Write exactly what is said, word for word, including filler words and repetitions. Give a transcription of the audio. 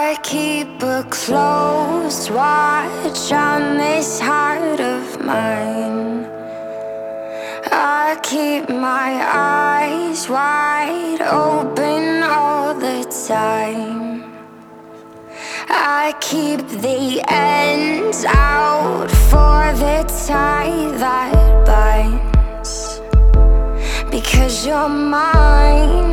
I keep a close watch on this heart of mine. I keep my eyes wide open all the time. I keep the ends out for the tie that binds, because you're mine.